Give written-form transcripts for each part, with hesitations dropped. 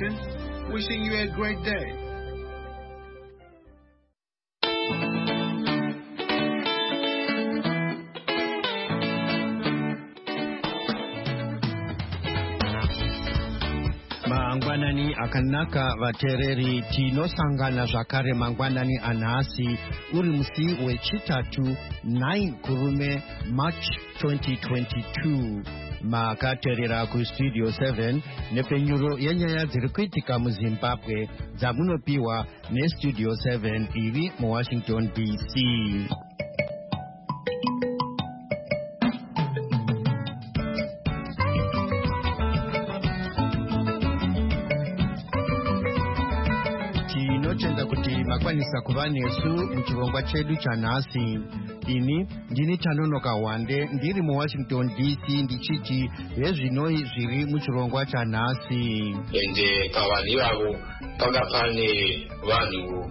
Washington, wishing you a great day. Mangwanani akanaka vatereri tinosangana zvakare mangwanani anhasi uri musi wechitatu 9 kurume March 2022 makaterera kustudio 7 nepenyuro yenyaya dziri kuitika muZimbabwe dzamunopiwa nestudio 7 iri muWashington DC. Tinotenda kuti makwanisa kuva nesu muchirongwa chedu chanhasi. Ini ndini Tanonoka Wande ndiri muWashington DC ndichiti hezvinoi zviri muchirongwa chanhasi. Ende pavanhu ivavo panga pane vanhu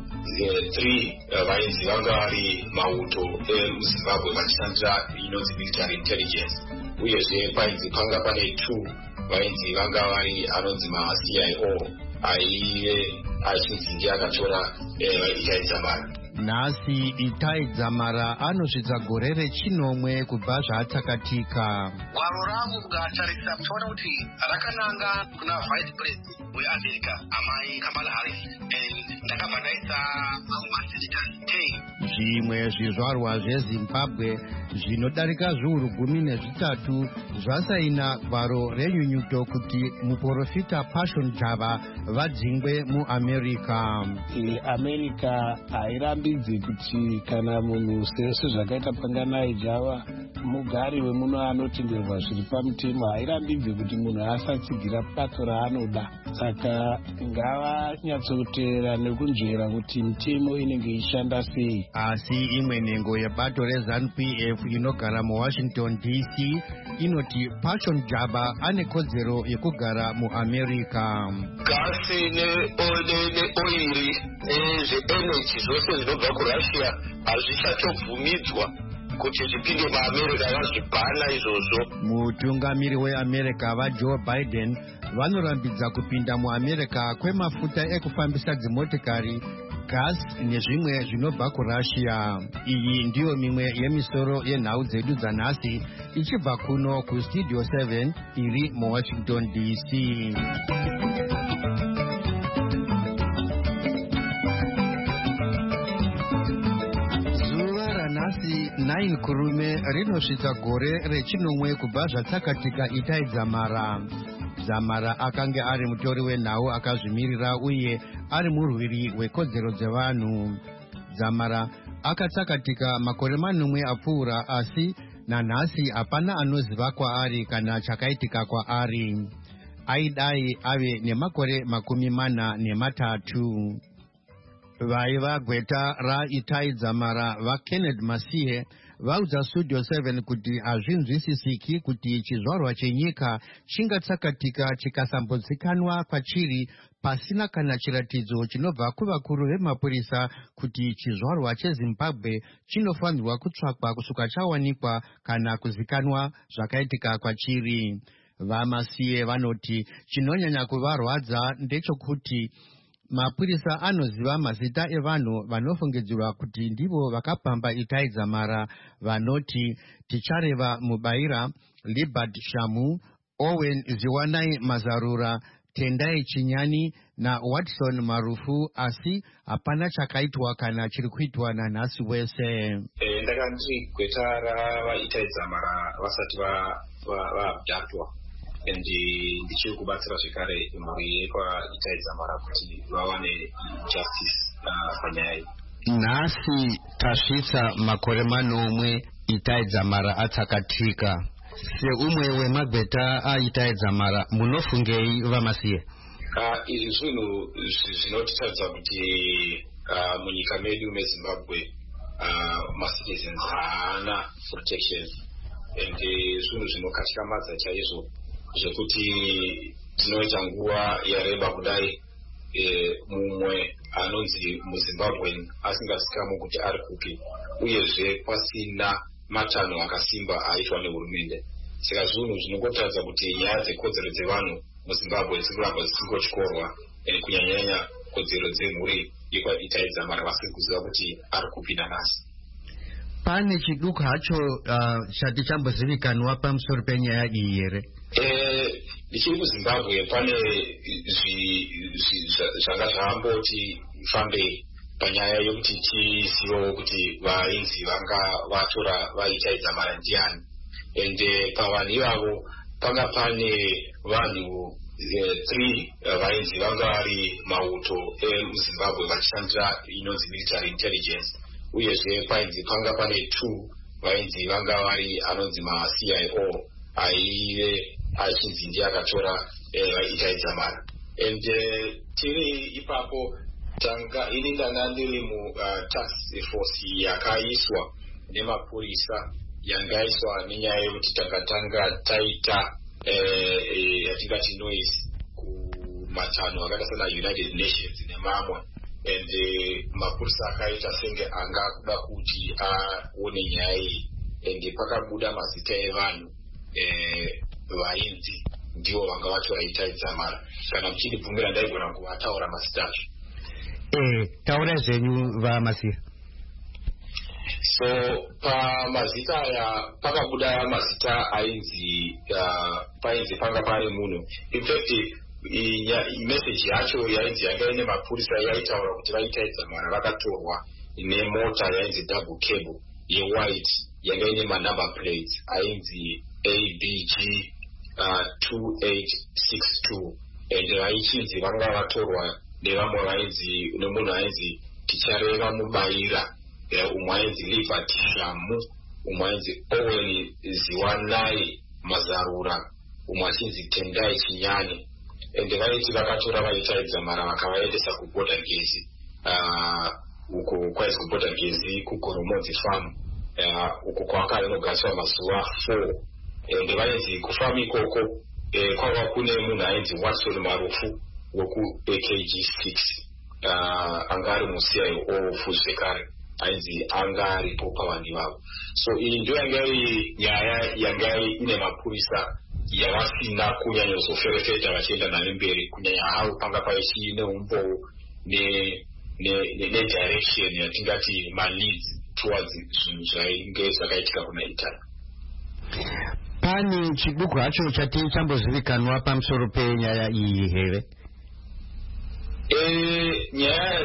3 vainzi vanga vari mauto emuZimbabwe vachishandira inonzi military intelligence, uyezve painzi panga pane 2 vainzi vanga vari anonzi ma-CIO aive achinzi ndiye akatora Itai Dzamara. Nhasi Itai Dzamara anosvitsa gore rechinomwe kubva zvaatsakatika. Gwaro rangu ukatarisa uchaona kuti rakananga kuna vice president weAmerica amai Kamala Harris, ndakabva ndaisa masenators 10. Zvimwe zvizvarwa zveZimbabwe zvinodarika zviuru 13 zvasaina gwaro renyunyuto kuti muprofita Pashon Java vadzingwe muAmerica. America hairambidzi kuti kana munhu sezvakaita Panganai Java mugari wemuno anotenderwa zviri pamutemo, hairambidzi kuti munhu asatsigira bato raanoda. Saka ngavanyatsoteera nekunzvera kuti mitemo inenge ishanda sei. Asi imwe nhengo yebato reZANU-PF inogara muWashington DC inoti Pashon Java ane kodzero yekugara muAmerica. Gasi neoiri nezveenergy zvose zvinobva kuRussia hazvichatobvumidzwa kuti zvipinde muAmerica, vazvibhana izvozvo. Mutungamiri weAmerica vaJoe Biden vanorambidza kupinda muAmerica kwemafuta ekufambisa dzimotikari, gas nezvimwe zvinobva kuRussia. Iyi ndiyo mimwe yemisoro yenhau dzedu dzanhasi ichibva kuno kustudio 7 iri muWashington DC. Zuva ranhasi 9 kurume rinosvitsa gore rechinomwe kubva zvatsakatika Itai Dzamara. Dzamara akanga ari mutori wenhau akazvimirira uye ari murwiri wekodzero dzevanhu. Dzamara akatsakatika makore 9 apfuura, asi nanhasi hapana anoziva kwaari kana chakaitika kwaari. Aidai ave nemakore 43. Vaiva gweta raItai Dzamara vaKenneth Masiye vaudza studio 7 kuti hazvinzwisisiki kuti chizvarwa chenyika chingatsakatika chikasambozikanwa kwachiri pasina kana chiratidzo chinobva kuvakuru vemapurisa kuti chizvarwa cheZimbabwe chinofanirwa kutsvakwa kusvika chawanikwa kana kuzikanwa zvakaitika kwachiri. VaMasiye vanoti chinonyanya kuvarwadza ndechekuti mapurisa anoziva mazita evanhu vanofungidzirwa kuti ndivo vakapamba Itai Dzamara, vanoti tichareva Mubaira, Libert Shamu, Owen Ziwanai Mazarura, Tendai Chinyani naWatson Marufu, asi hapana chakaitwa kana chiri kuitwa nanhasi wese. Ndakanzi gweta ravaItai Dzamara vasati vaabductwa, ndichiri kubatsira zvekare mhuri yekwaItai Dzamara kuti vawane justice panyaya iyi. Nhasi tasvitsa makore 9 Itai Dzamara atsakatika. Seumwe wemagweta aItai Dzamara munofungei vaMasiye? Izvi zvinhu zvinotitaridza kuti munyika medu meZimbabwe macitizens haana protection, ende zvinhu zvinokatyamadza chaizvo zvekuti tinoita nguva yareba kudai mumwe anonzi muZimbabwe asingazikamwe kuti ari kupi, uyezve pasina matanho akasimba aitwa nehurumende. Saka zvinhu zvinongotaridza kuti nyaya dzekodzero dzevanhu muZimbabwe dzikuramba dzisingochkorwa kunyanyanya kodzero dzemhuri yekwaItaidzamara vasiri kuziva kuti ari kupinda nhasi. Pane chiduku hacho chati chambozivikanwa pamusoro penyaya iyi here? Ndichiri kuZimbabwe pane zvanga zvamboti fambei panyaya yokuti tizivewo kuti vainzi vanga vatora vaItaidzamara ndiani. Ende pavanhu ivavo panga pane vanhu 3 vainzi vanga vari mauto emuZimbabwe vachishandira inonzi military intelligence, uyezve painzi panga pane 2 vainzi vanga vari anonzi maCIO aive achinzi ndiye akatora vaItaidzamara. And tiri ipapo ini ndanga ndiri mutask force yakaiswa nemapurisa yangaiswa nenyaya yokuti takatanga taita yatingati noise kumatanho akaita sana United Nations nemamwe, and mapurisa akaita senge anga kuda kuti aone nyaya iyi, and pakabuda mazita evanhu vainzi ndivo vanga vacho vaItaidzamara. Kana muchindibvumira ndaigona kuvataura mazita acho. Taura zvenyu vaMasiya. So pamazita aya pakabuda mazita ainzi painzi panga pari munhu. In fact message yacho yainzi yanga ine mapurisa yaitaura kuti vaItaidzamara vakatorwa nemota yainzi double cable yewhite yanga ine manumber plates ainzi ABG 2862, and vaichinzi vanga vatorwa nevamwe vainzi nemunhu ainzi tichareva mubaira, umwe ainzi Livert Shamu, umwe ainzi Owen Ziwanai Mazarura, umwe achinzi Tendai Chinyani. And vaiti vakatora vaItaidzamara vakavaendesa kuborder gezi uko kwaizi kuborder gezi kuGoromodzi farm uko kwakainogaswa mazuva 4. And vainzi kufarm ikoko kwava kune munhu ainzi Watson Marufu woku AKG 6 angari muCIO zvekare ainzi anga aripo pavanhu vavo. So iyi ndio yanga iri nyaya yanga ine mapurisa yavasina kunyanyozoferefeta vachienda nayo mberi, kunyanya havo panga paichine umboo nedirection yatingati maleads towards zvinhu zvainge zvakaitika kuna Italy. Pane chiduku hacho chati chambozivikanwa pamusoro penyaya iyi here? Nyaya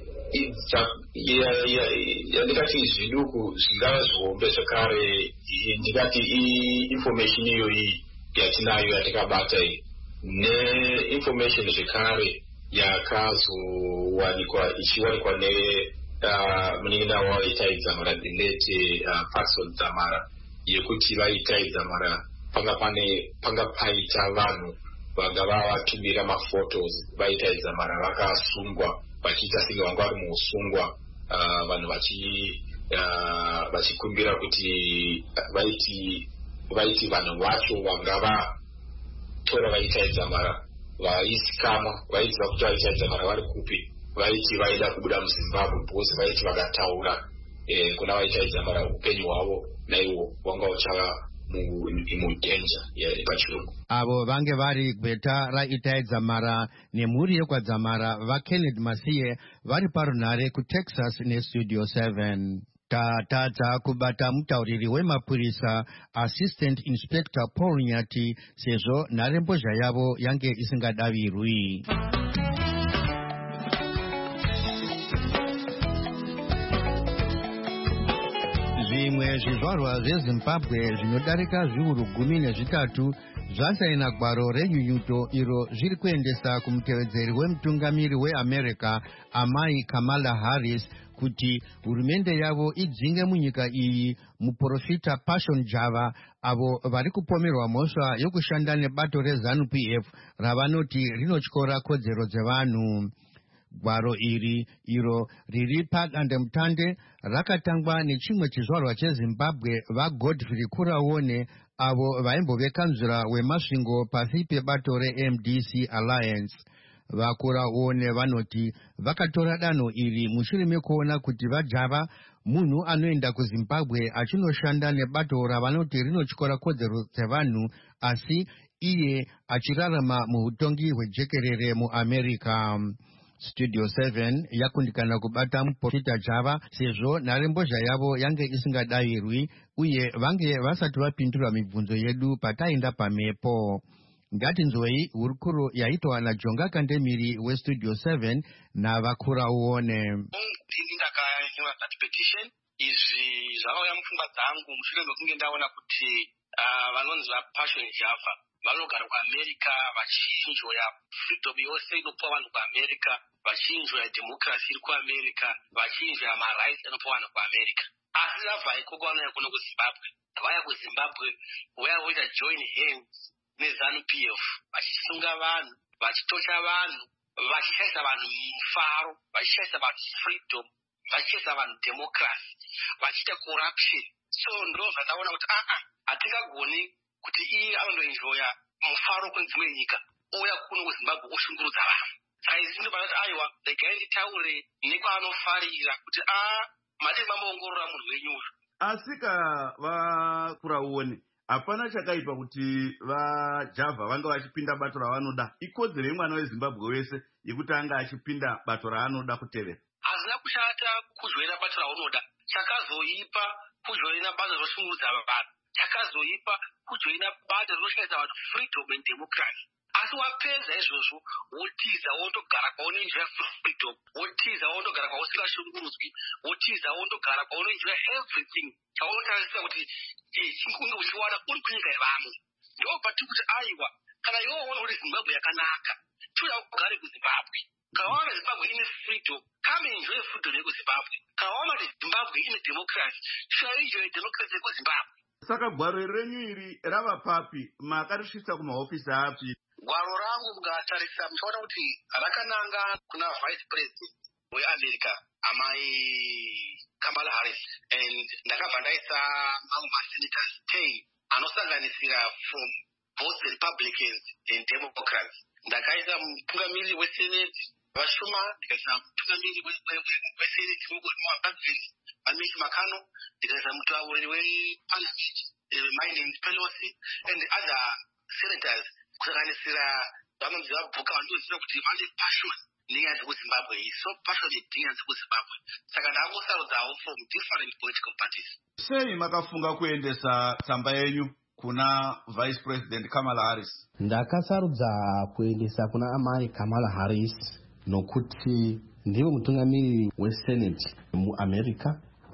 yandikati zviduku zvingava zvihombe zvakare, ndikati information iyoyi yatinayo yatakabata iyi neinformation zvekare yakazowanikwa ichiwanikwa nemunin'ina waItaidzamara the late Patson Dzamara, yekuti vaItaidzamara panga paita vanhu vanga vavatumira maphotos vaItaidzamara vakasungwa vachiita senge vanga vari muusungwa, vanhu vachikumbira kuti vaiti vanhu vacho vanga vatora vaItaidzamara vaisikama vaiziva kuti vaItaidzamara vari kupi, vaiti vaida kubuda muZimbabwe because vaiti vakataura kuna vaItaidzamara upenyu hwavo naiwo wanga uchava mudenja pachirungu. Avo vange vari gweta raItaidzamara nemhuri yekwadzamara vaKenneth Masiye vari parunhare kuTexas neStudio 7. Tatadza kubata mutauriri wemapurisa Assistant Inspector Paul Nyati sezvo nharembozha yavo yange isingadavirwi. Zvimwe zvizvarwa zveZimbabwe zvinodarika zviuru 13 zvasaina gwaro renyunyuto iro zviri kuendesa kumutevedzeri wemutungamiri weAmerica amai Kamala Harris kuti hurumende yavo idzinge munyika iyi muprofita Pashon Java avo vari kupomerwa mhosva yokushanda nebato reZANU-PF ravanoti rinotyora kodzero dzevanhu. Gwaro iro riri padandemutande rakatangwa nechimwe chizvarwa cheZimbabwe vaGodfrey Kuraone avo vaimbovekanzura wemasvingo pasi pebato reMDC Alliance. VaKuraone vanoti vakatora danho iri mushure mekuona kuti vaJava munhu anoenda kuZimbabwe achinoshanda nebato ravanoti rinotyora kodzero dzevanhu, asi iye achirarama muhutongi hwejekerere muAmerica. Studio 7 yakundikana kubata muprofita Java sezvo nharembozha yavo yange isingadavirwi uye vange vasati vapindura mibvunzo yedu pataenda pamhepo. Ngatinzwei hurukuro yaitwa naJonga Kandemiri weStudio 7 navakura uone. Ndakanyora petition izvi zvakauya mupfungwa dzangu mushure mekunge ndaona kuti vanonzi vaPassion Java vanogara kuAmerica vachinjoya freedom yose inopuwa vanhu kuAmerica, vachinjoya democracy iri kuAmerica, vachinjoya marights anopuwa vanhu kuAmerica. Asi vabva ikoko vanouya kuno kuZimbabwe. Vaya kuZimbabwe where we join hands neZANU-PF vachisunga vanhu, vachitosha vanhu, vachishaisa vanhu mufaro, vachishaisa vanhu freedom, vachishaisa vanhu democracy, vachiita corruption. So ndo zvataona kuti hatingagoni kuti iye anondoenjoya mufaro kune dzimwe nyika ouya kuno kuZimbabwe oshungurudza vanhu. Saka izvi ndinoona kuti aiwa regai nditaure nekwaanofarira kuti madai mamboongorora munhu wenyu uyu. Asika vakura uone hapana chakaipa kuti vaJava vanga vachipinda bato ravanoda. Ikodzero yemwana weZimbabwe wese yekuti anga achipinda bato raanoda kutevera. Hazina kushata kujoina bato raunoda. Chakazoipa kujoina bato rinoshungurudza vanhu. Chakazoipa kujoina bato rinoshaisa vanhu freedom and democracy. Asi wapedza izvozvo wotiza wondogara kwaunenjoya freedom, wotiza wondogara kwausingashungurudzwi, wotiza wondogara kwaunenjoya everything chaunotarisira kuti chinkunge uchiwana uri kunyika yevamwe. Ndobva tiri kuti aiwa kana iwe waona kuti Zimbabwe yakanaka chiuya ugare kuZimbabwe. Kana waona Zimbabwe ine freedom, come enjoy freedom yekuZimbabwe. Kana waona kuti Zimbabwe ine democracy, chiuya enjoy democracy yekuZimbabwe. Saka gwaro renyu iri rava papi? Makarisvitsa kumahofisi api? Gwaro rangu mukatarisa muchaona kuti rakananga kuna vice president weAmerica amai Kamala Harris, and ndakabva ndaisa mamwe masenators 10 anosanganisira from both Republicans and Democrats. Ndakaisa mutungamiriri weSenate vashuma, ndikaisa mutungamiriri weSenate weRepublicans Mitch McConnell, ndikaisa mutauriri weParliament Nancy Pelosi and other senators kusanganisira vanonzi vabhuka vanoziva kuti vane passion nenyaya dzekuZimbabwe, so passionate nenyaya dzekuZimbabwe. Saka ndakangosarudzawo from different political parties. Sei makafunga kuendesa tsamba yenyu kuna Vice President Kamala Harris? Ndakasarudza kuendesa kuna amai Kamala Harris nokuti ndivo mutungamiriri weSenate muAmerica.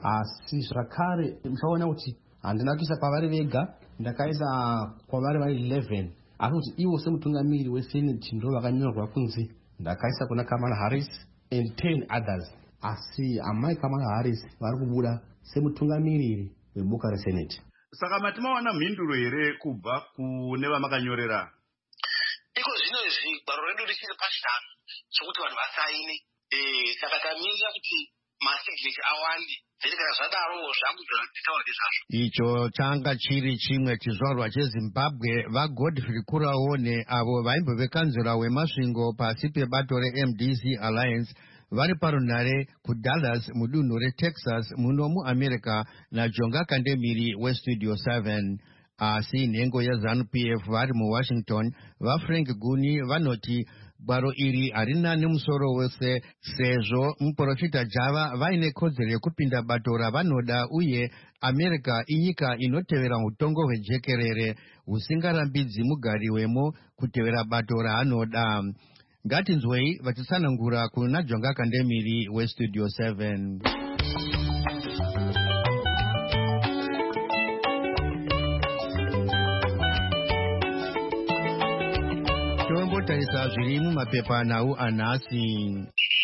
Asi zvakare muchaona kuti handina kuisa pavari vega, ndakaisa kwavari vari 11. Asi kuti ivo semutungamiriri weSenate ndo vakanyorwa kunzi ndakaisa kuna Kamala Harris and 10 others. Asi amai Kamala Harris vari kubuda semutungamiriri weboka reSenate. Saka matimawana mhinduro here kubva kune vamakanyorera? Iko zvino izvi gwaro redu richiri pashanu chokuti vanhu vasaine. Saka tamirira kuti masignature awande. Kana zvadaro zvangu zvanditaura nezvazvo. Icho changa chiri chimwe chizvarwa cheZimbabwe vaGodfrey Kuraone avo vaimbovekanzura wemasvingo pasi pebato reMDC Alliance vari parunhare kuDallas mudunhu reTexas muno muAmerica naJonga Kandemiri weStudio 7. Asi nhengo yeZANU-PF vari muWashington vaFrank Guni vanoti gwaro iri harina nemusoro wese sezvo muprofita Java vaine kodzero yekupinda bato ravanoda uye America inyika inotevera utongo hwejekerere husingarambidzi mugari wemo kutevera bato raanoda. Ngatinzwei vachitsanangura kuna Jonga Kandemiri weStudio 7. Tombotarisa zviri mumapepa nhau anhasi.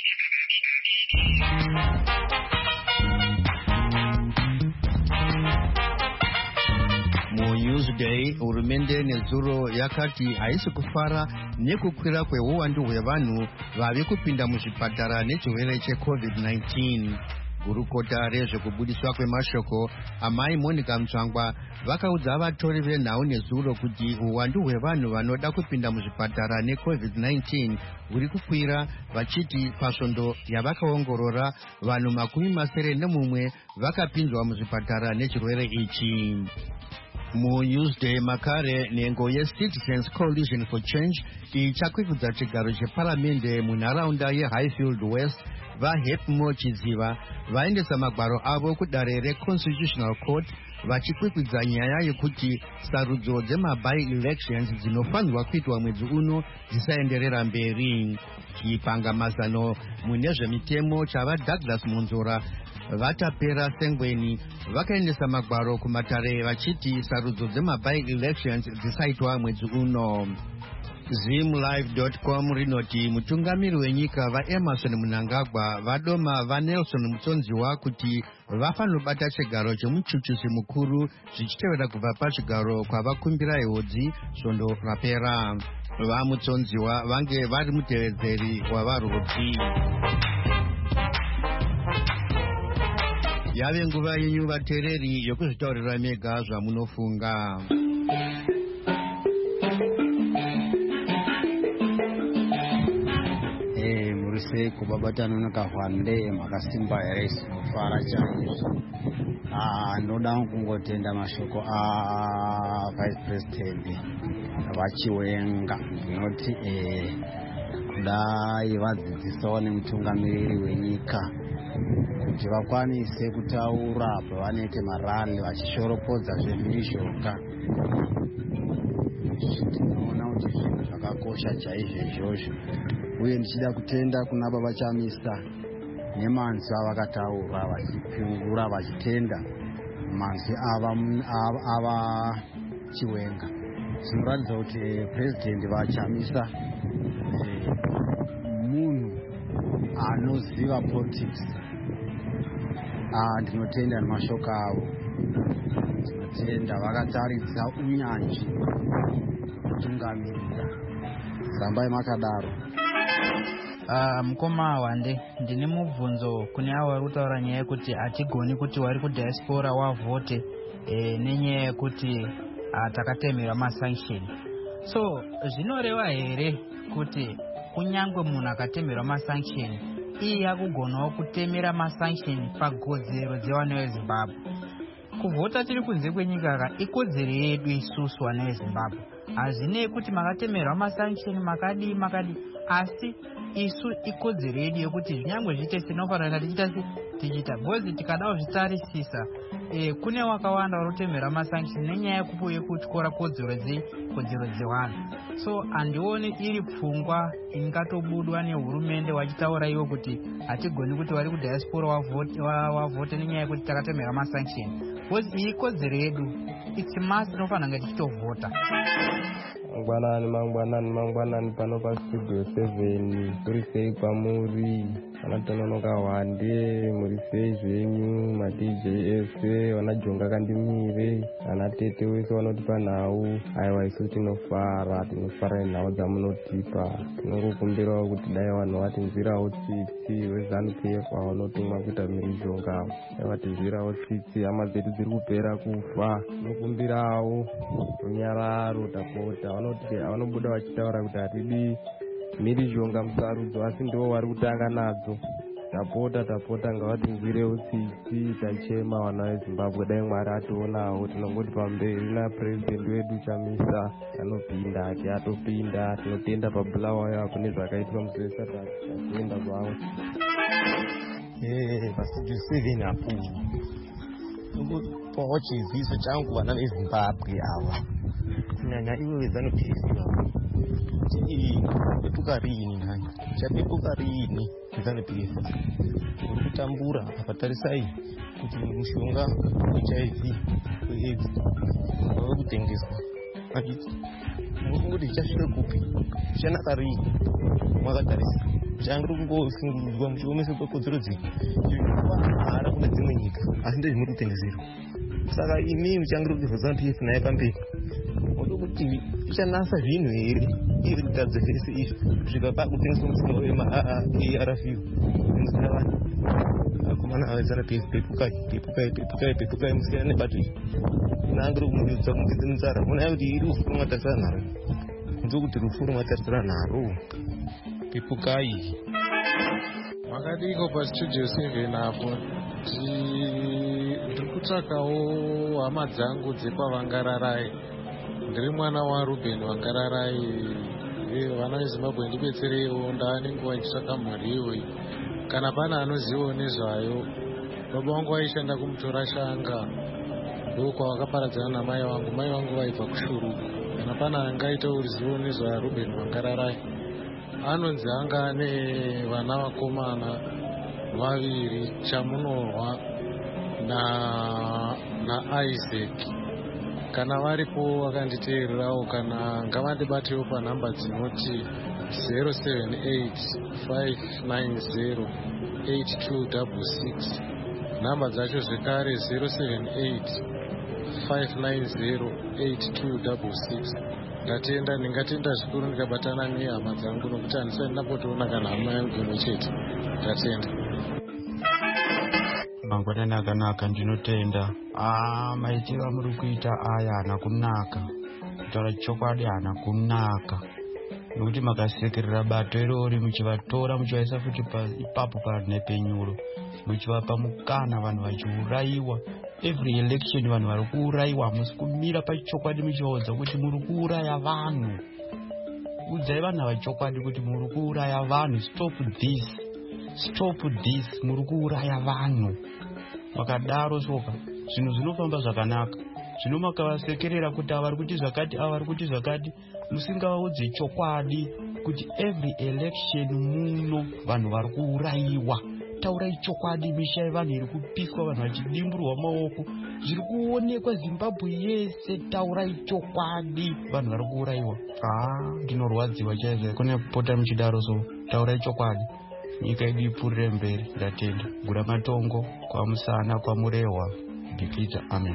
Newsday, hurumende nezuro yakati haisi kufara nekukwira kweuwandu hwevanhu vavi kupinda muzvipatara nechirwere cheCovid-19. Gurukota rezvekubudiswa kwemashoko amai Monica Mutsvangwa vakaudza vatori venhau nezuro kuti uwandu hwevanhu vanoda kupinda muzvipatara neCovid-19 huri kukwira, vachiti pasvondo yavakaongorora vanhu 91 vakapinzwa muzvipatara nechirwere ichi. muUSD makare nhengo yeCitizens Coalition for Change ichakwikudza chigaro cheparamende munharaunda yeHighfield West vaHepmo Chidziva vaendesa magwaro avo kudare reConstitutional Court vachikwikwidza nyaya yekuti sarudzo dzemaby-elections dzinofanirwa kuitwa mwedzi uno dzisaenderera mberi. Chipangamazano mune zvemitemo chavaDouglas Monzora vatapera Sengweni vakaendesa magwaro kumatare vachiti sarudzo dzemaby-elections dzisaitwa mwedzi uno. Zimlive.com rinoti mutungamiri wenyika vaEmerson Mnangagwa vadoma vaNelson Mutsonziwa kuti vafanobata chigaro chemuchuchisi mukuru zvichitevera kubva pachigaro kwavakumbira ihodzi svondo rapera. VaMutsonziwa vange vari mutevedzeri wavaroti. Yave nguva yenyu vateereri yokuzvitaurira mega zvamunofunga. Murise kubabatana nakahwande makasimba here sinofara chaizvo. Ndoda kungotenda mashoko Vice President vachiwenga ndinoti kudai vadzidzisawo nemutungamiriri wenyika kuti vakwanise kutaura pavanoite marali vachishoropodza zvezvirizvoka. Tinoona kuti zvinhu zvakakosha chaizvo izvozvo, uye ndichida kutenda kuna baba Chamisa nemanzwi avakataura vachipingura vachitenda manzwi ava Chiwenga. Zvinoratidza kuti President vaChamisa munhu anoziva politics. Ndinotenda nemashoko avo, ndinotenda vakataridza unyanzvi kutungamirira. Rambai makadaro. Mukoma Wande, ndine mubvunzo kune avo vari kutaura nyaya yekuti hatigoni kuti vari kudiaspora wavhote nenyaya yekuti takatemerwa masanction. So zvinoreva here kuti kunyangwe munhu akatemerwa masanction iye akugonawo kutemera masanction pagodzero dzevana veZimbabwe? Kuvhota tiri kunze kwenyika ikodzero yedu isusu vana veZimbabwe. Hazvinei kuti makatemerwa masanction makadi asi isu ikodzero yedu yekuti zvinyangwe zviite sinofanira tichita bhozi tikadawo zvitarisisa. Kune wakawanda unotemerwa masanction nenyaya yekutyora kodzero dzevanhu. So handioni iri pfungwa ingatobudwa nehurumende vachitaura iwo kuti hatigoni kuti vari kudiaspora wavhote nenyaya yekuti takatemerwa masanction. Bhozi iyi ikodzero yedu, it's must tinofanira kunge tichitovhota. Mangwanani pano pastudio 7 kuri sei kwamuri vanatononoka Hwande, muri sei zvenyu madj ese vanajonga kandimire vanatete wese vanoti panhau. Aiwa isu tinofara nenhau dzamunotipa. Tinongokumbirawo kuti dai vanhu vatinzwirawo tsitsi weZANU-PF vanotumwa kuita mhirizhonga vatinzwirawo tsitsi. Hama dzedu dziri kupera kufa. Tinokumbirawo runyararo tapota. Vanobuda vachitaura kuti hatidi mhirizhonga musarudzo asi ndivo vari kutanga nadzo. Tapota ngavatinzwirewo tsitsi tachema vana veZimbabwe. Dai Mwari ationawo. Tinongoti pamberi naPresident wedu Chamisa anopinda ake atopinda. Tinotenda pabulawayo apo nezvakaitwa musi tatienda kwavo. Pastudio 7 apo pawo chiziso changu vana veZimbabwe ava kunyanya ivo veZANU-PF pepuka rini nhani chapepuka rini veZANU-PF uri kutambura apatarisai kuti mushonga HIV weAIDS wava kutengeswa. Achiti murikungoti zvichasvika kupi, zvichanaka rini, mwakatarisa zvichangiri kungosungurudzwa muchiomesa kwekodzero dzenyu zvinokwahara kune dzimwe nyika asi ndezvimuri kutengeserwa. Saka imi muchangiri kuti ZANU-PF naye pamberi kuti ichanasa zvinhu here iri kutadza zvese izvi kusvika pakutengeswa musinga wemaARV inzira vanhu akomana avezANU-PF pepukai musiyana nebato iyi naangiri kumuridza kumukidze mutsara munaya kuti iri rufu rumatarisana nharo nzokuti rufu rumatarisana nharo pepukai. Makadiko pastudio 7 apo ndiri kutsvakawo hama dzangu dzepavangararai. Ndiri mwana waRuben Wangararai. Vana veZimbabwe ndibetsereiwo, ndava nguva ndichitsvaka mhuri iyoyi. Kana pana anozivawo nezvayo, baba vangu vaishanda kumutora Shanga, ndokwavakaparadzana namai vangu. Mai vangu vaibva kuShuru. Kana pana angaita ruzivo nezvaRuben Wangararai, anonzi anga ane vana vakomana vaviri, Chamunorwa naIsaac. Kana varipo vakanditeererawo, kana ngavandibatewo panhamba dzinoti 078-590-8266, nhamba dzacho zvekare 078-590-8266. Ndatenda zvikuru ndikabatana nehama dzangu, nokuti handisati ndambotoona kana hama yangu imwe chete. Ndatenda. Mangwanani akanaka, ndinotenda. Maitiro amuri kuita aya haana kunaka, kutaura chokwadi haana kunaka, nokuti makasekerera bato irori muchivatora muchivaisa futi ipapo panhepenyuro, muchivapa mukana vanhu vachiurayiwa. Every election vanhu vari kuurayiwa. Hamusi kumira pachokwadi muchivaudza kuti muri kuuraya vanhu. Udzai vanhu vachokwadi kuti muri kuuraya vanhu. Stop this, muri kuuraya vanhu. Makadaro soka zvinhu zvinofamba zvakanaka. Zvino makavasekerera kuti avari kuti zvakati, avari kuti zvakati, musingavaudze chokwadi kuti every election muno vanhu vari kuurayiwa. Taurai chokwadi, misha yevanhu iri kupiswa, vanhu vachidimburwa maoko, zviri kuonekwa Zimbabwe yese. Taurai chokwadi, vanhu vari kuurayiwa. Ndinorwadziwa chaizvo kune kupota muchidaro. So taurai chokwadi, nyika yedu ipfuurire mberi. Ndatenda. Gura matongo kwaMusana, kwaMurehwa, Bikita. Amen.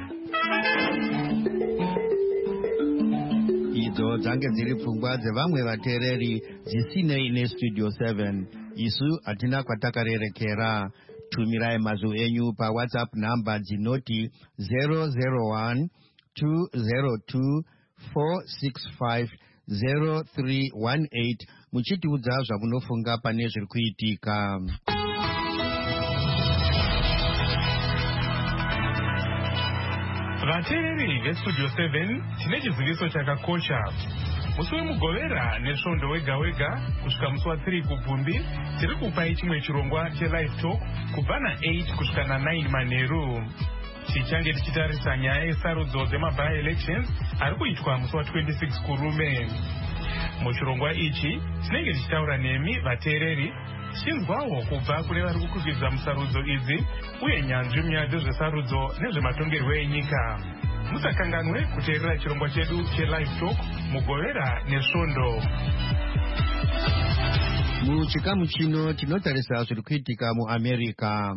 Idzo dzange dziri pfungwa dzevamwe vateereri dzisinei nestudio 7. Isu hatina kwatakarerekera. Tumirai mazwi enyu paWhatsApp namba dzinoti 001-202-465-0318 muchitiudza zvamunofunga pane zviri kuitika. Vateereri vestudio 7, tine chiziviso chakakosha. Musi wemugovera nesvondo wega wega kusvika musi wa3 kubvumbi, tiri kupai chimwe chirongwa chelive talk kubva na8 kusvika na9 manheru. Tichange tichitarisa nyaya yesarudzo dzemaby elections ari kuitwa musi wa26 kurume. Muchirongwa ichi tinenge tichitaura nemi vateereri, tichinzwawo kubva kune vari kukwikwidzwa musarudzo idzi uye nyanzvi munyaya dzezvesarudzo nezvematongerwo enyika. Musakanganwe kuteerera chirongwa chedu chelive talk mugovera nesvondo. Muchikamu chino tinotarisa zviri kuitika muAmerica.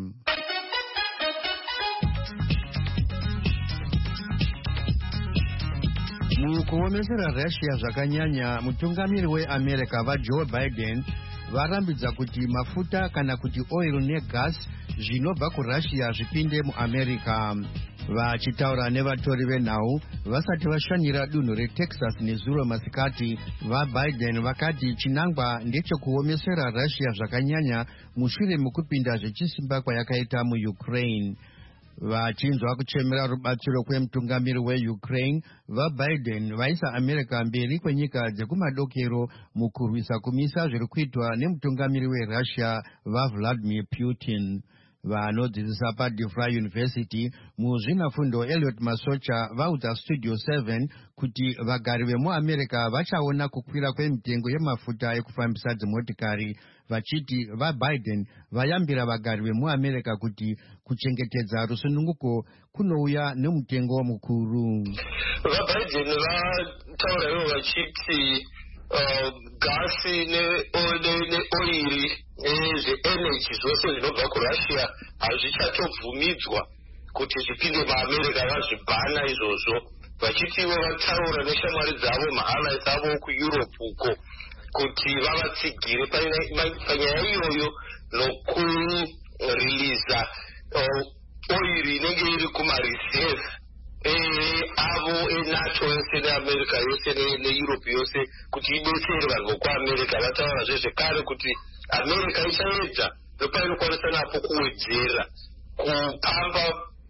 Mukuomesera Russia zvakanyanya, mutungamiri weAmerica vaJoe Biden varambidza kuti mafuta kana kuti oil negas zvinobva kuRussia zvipinde muAmerica. Vachitaura nevatori venhau vasati vashanyira dunhu reTexas nezuro masikati, vaBiden vakati chinangwa ndechekuomesera Russia zvakanyanya mushure mekupinda zvechisimba kwayakaita muUkraine. Vachinzwa kuchemera rubatsiro kwemutungamiri weUkraine, vaBiden vaisa America mberi kwenyika dzekumadokero mukurwisa kumisa zviri kuitwa nemutungamiri weRussia vaVladimir Putin. Vanodzidzisa paDeVry University muzvinafundo Elliot Masocha vaudza Studio 7 kuti vagari vemuAmerica vachaona kukwira kwemitengo yemafuta ekufambisa dzimotikari, vachiti vaBiden vayambira vagari vemuAmerica kuti kuchengetedza rusununguko kunouya nemutengo mukuru. VaBiden vataura ivo vachiti gasi neoiri nezveenergy zvose zvinobva kuRussia hazvichatobvumidzwa kuti zvipinde muAmerica, vazvibhana izvozvo, vachiti ivo vataura neshamwari dzavo maallies avo kuEurope uko kuti vavatsigire panyaya iyoyo nokuriliza oiri inenge iri kumareserve avo eNATO yose neAmerica yose neEurope yose kuti idetsere vanhu vokuAmerica. Vataurazve zvekare kuti America ichaedza nopainokwanisa napo kuwedzera kupamba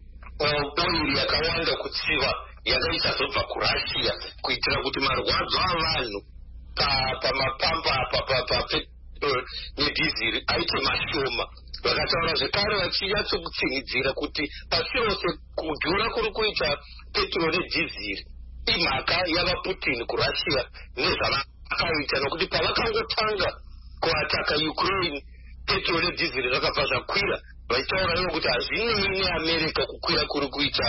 oil yakawanda kutsiva yakaichazobva kuRussia kuitira kuti marwadzo avanhu pamapamba apa nedhiziri aite mashoma. Vakataura zvekare vachinyatsokutsinidzira kuti pasi rose kudhura kuri kuita petrol nedhiziri imhaka yavaPutin kuRussia nezvavakaita, nokuti pavakangotanga kuataka Ukraine petrol nedhiziri zvakabva zvakwira, vachitaura ivo kuti hazvinei neAmerica kukwira kuri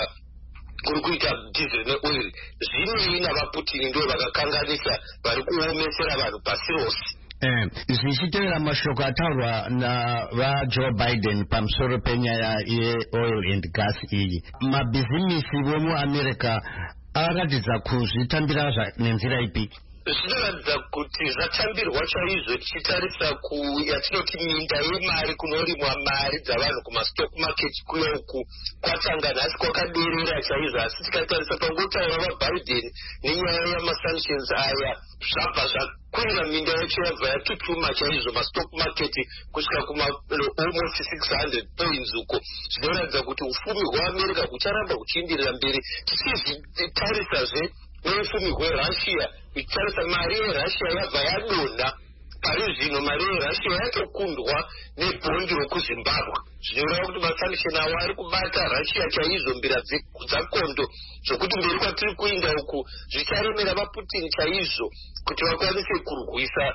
kuita diesel neoil, zvinei navaPutin ndo vakakanganisa vari kuomesera vanhu pasi rose. Zvichitevera mashoko ataurwa navaJoe Biden pamusoro penyaya yeoil and gas iyi, mabhizimisi vemuAmerica aratidza kuzvitambira nenzira ipi? Zvinoratidza kuti zvatambirwa chaizvo tichitarisa yatinoti minda yemari kunorimwa mari dzavanhu kumastock market kuya uku kwatanga nhasi kwakaderera chaizvo, asi tikatarisa pangotaura vaBiden nenyaya yamasanctions aya zvabva zvakwira minda yacho yabva yatutuma chaizvo mastock market kusvika almost 600 points uko. Zvinoratidza kuti ufumi hweAmerica hucharamba huchienderera mberi. Tichitarisazve neufumi hweRussia, ichitarisa mari yeRussia yabva yadonha pari zvino, mari yeRussia yatokundwa nebhondi rokuZimbabwe, zvinoreva kuti masanction awo ari kubata Russia chaizvo, mbira dzakondo zvokuti mberi kwatiri kuinda uku zvicharemera vaPutin chaizvo kuti vakwanise kurwisa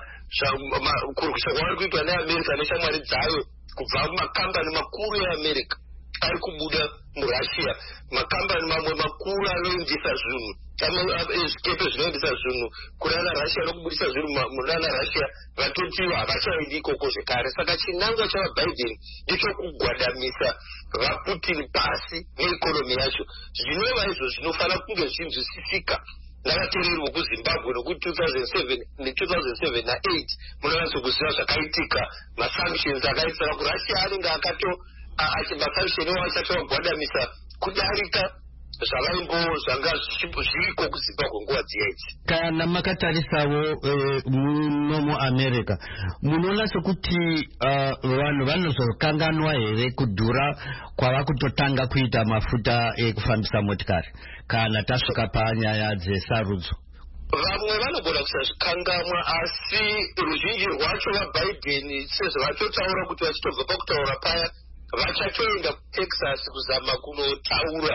kwavari kuitwa neAmerica neshamwari dzayo. Kubva makambani makuru eAmerica ari kubuda muRussia, makambani mamwe makuru anoindisa zvinhu zvikepe zvinoendesa zvinhu kunana Russia nokubudisa zvinhu munana Russia, vatoti havachaendi ikoko zvekare. Saka chinangwa chavaBiden ndechokugwadamisa vaPutin pasi neikonomi yacho. Zvinova izvo zvinofanira kunge zvinzwisisika navateereri vokuZimbabwe, nokuti 2007 ne2007 na8 munonatsokuziva zvakaitika, masanctions akaisira kuRussia anenge masanction iwo achatovagwadamisa kudarika zvanga zviriko kuZimbabwe nguva dziyaidzi. Kana makatarisawo muno muAmerica, munoona sokuti vanhu vanozokanganwa here kudhura kwava kutotanga kuita mafuta ekufambisa motikari kana tasvika panyaya dzesarudzo? Vamwe vanogona kusazvikanganwa, asi ruzhinji rwacho vaBiden sezvo vatotaura kuti vachitobva pakutaura paya vachatoenda kuTexas kuzama kunotaura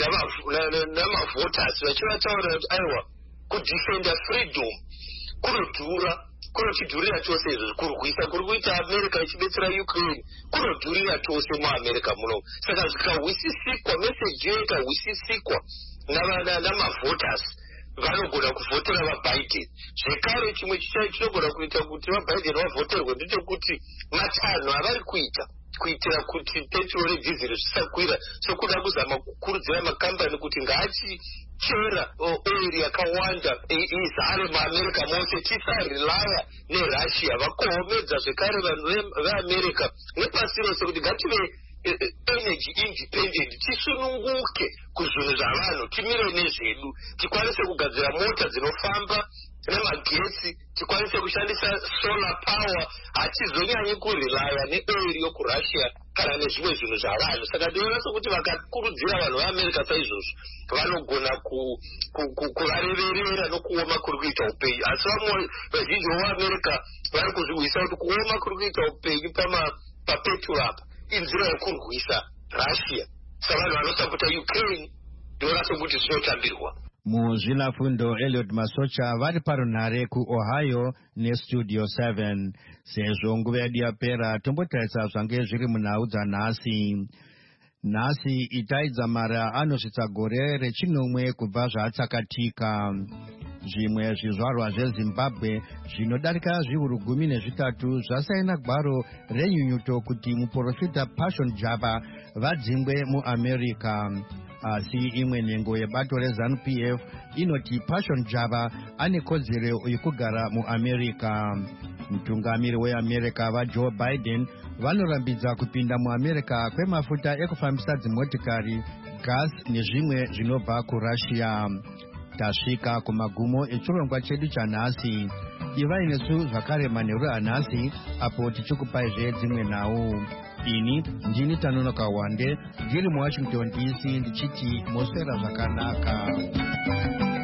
namavhotasi vachivataurira kuti aiwa kudefenda freedom kunodhura, kunotidhurira tose izvo kurwisa kuri kuita America ichibetsera Ukraine kunodhurira tose muAmerica muno. Saka zvikahwisisikwa, meseji iyo ikahwisisikwa namavhotasi, vanogona kuvhotera vaBiden. Zvekare chimwe chinogona kuita kuti vaBiden vavhoterwe ndechekuti matanho avari kuitira kuti petrol nedhiziri zvisakwira, sokuda kuzama kukurudzira makambani kuti ngaachichera oil yakawanda izare muAmerica mose, tisarelaya neRussia. Vakohomedza zvekare vanhu veAmerica nepasi rose kuti ngative energy independent, tisununguke kuzvinhu zvavanhu, timire nezvedu, tikwanise kugadzira mota dzinofamba nemagesi, tikwanise kushandisa solar power, hatizonyanyi kurelaya neoil yokuRussia kana nezvimwe zvinhu zvavanhu. Saka ndinoona sokuti vakakurudzira vanhu veAmerica saizvozvo vanogona kuvareverera nokuoma kuri kuita upenyu, asi vamwe vazhinji veAmerica vari kuzvihwisa kuti kuoma kuri kuita upenyu papetrol apa inzira yokurwisa Russia. Saka vanhu vanosapota Ukraine ndinoona sokuti zvinotambirwa. Muzvinafundo Elliot Masocha vari parunhare kuOhio neStudio 7. Sezvo nguva yedu yapera, tombotarisa zvange zviri munhau dzanhasi. Nhasi itaidzamara anosvitsa gore rechinomwe kubva zvatsakatika. Zvimwe zvizvarwa zveZimbabwe zvinodarika zviuru 13 zvasaina gwaro renyunyuto kuti muprofita Passion Jaba vadzingwe muAmerica. Asi imwe nhengo yebato reZANU-PF inoti Passion Jaba ane kodzero yekugara muAmerica. Mutungamiri weAmerica vaJoe Biden vanorambidza kupinda muAmerica kwemafuta ekufambisa dzimotikari, gas nezvimwe zvinobva kuRussia. tasvika kumagumo echirongwa chedu chanhasi. Ivai nesu zvakare manheru anhasi apo tichikupaizve dzimwe nhau. Ini ndini Tanonoka Wande ndiri muWashington DC ndichiti moswera zvakanaka.